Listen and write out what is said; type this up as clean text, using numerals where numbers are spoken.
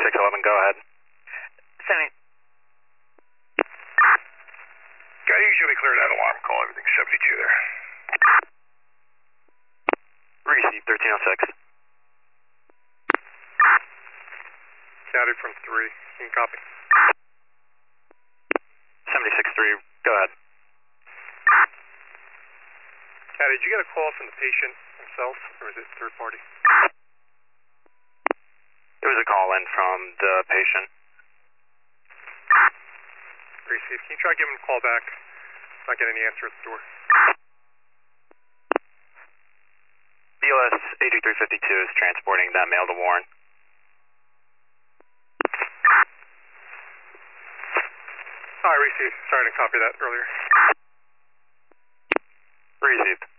7611, go ahead. 70. Got usually clear that alarm call, everything 72 there. Receive 1306. Counted from 3, can you copy? 76-3, go ahead. Cat, did you get a call from the patient himself, or was it third party? It was a call in from the patient. Receive. Can you try giving him a call back? Not getting the answer at the door. BLS 8352 is transporting that mail to Warren. Alright, receive. Sorry to copy that earlier. Received.